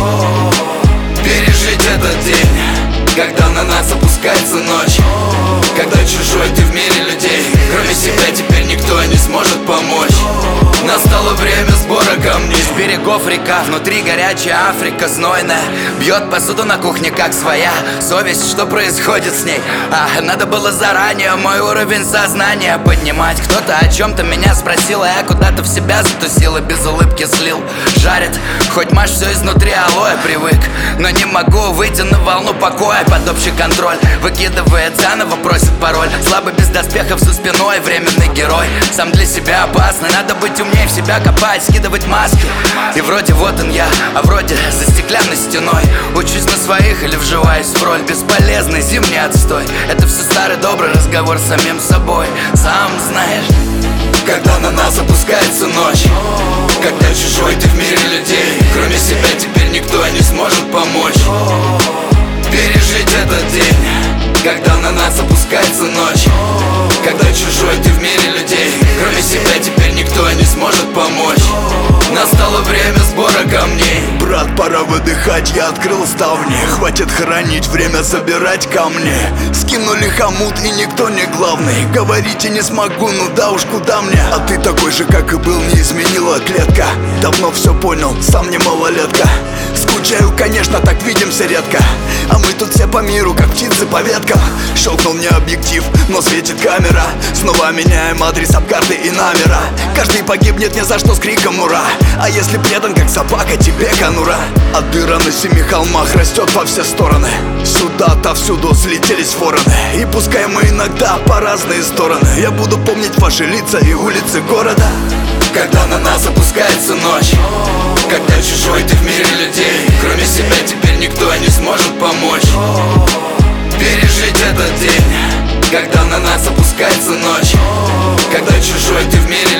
пережить этот день, когда на нас опускается ночь, когда чужой ты в мире людей. Кроме себя теперь никто не сможет помочь. Настало время сбора камней. Из берегов река, внутри горячая Африка знойная. Бьет посуду на кухне как своя. Совесть, что происходит с ней? Надо было заранее мой уровень сознания поднимать. Кто-то о чем-то меня спросил, а я куда-то в себя затусил и без улыбки слил. Жарит, хоть маш все изнутри алоэ привык, но не могу выйти на волну покоя под общий контроль. Выкидывает заново, просит пароль. Слабый без доспехов за спиной, временный герой. Сам для себя опасный, надо быть умнее, в себя копать, скидывать маски. И вроде вот он я, а вроде за стеклянной стеной. Учусь на своих или вживаюсь в роль. Бесполезный зимний отстой. Это все старый добрый разговор с самим собой. Сам знаешь, когда на нас опускается ночь, когда чужой ты в мире людей. Кроме себя теперь никто не сможет помочь. Пережить этот день, когда на нас опускается ночь, когда чужой ты в мире людей. Кроме себя теперь никто не сможет помочь. Настало время сбора камней. Брат, пора выдыхать, я открыл ставни. Хватит хранить, время собирать камни. Скинули хомут и никто не главный. Говорите не смогу, ну да уж куда мне. А ты такой же, как и был, не изменила клетка. Давно все понял, сам не малолетка. Скучаю, конечно, так видимся редко. А мы тут все по миру, как птицы по веткам. Щелкнул мне объектив, но светит камера. Снова меняем адрес, обкарты и номера. Каждый погибнет ни за что с криком ура. А если предан, как собака, тебе конура. А дыра на 7 холмах растет во все стороны. Сюда отовсюду слетелись вороны. И пускай мы иногда по разные стороны, я буду помнить ваши лица и улицы города. Когда на нас опускается ночь, когда чужой ты в мире людей. Кроме себя теперь никто не сможет помочь. Пережить этот день, когда на нас опускается ночь, когда чужой ты в мире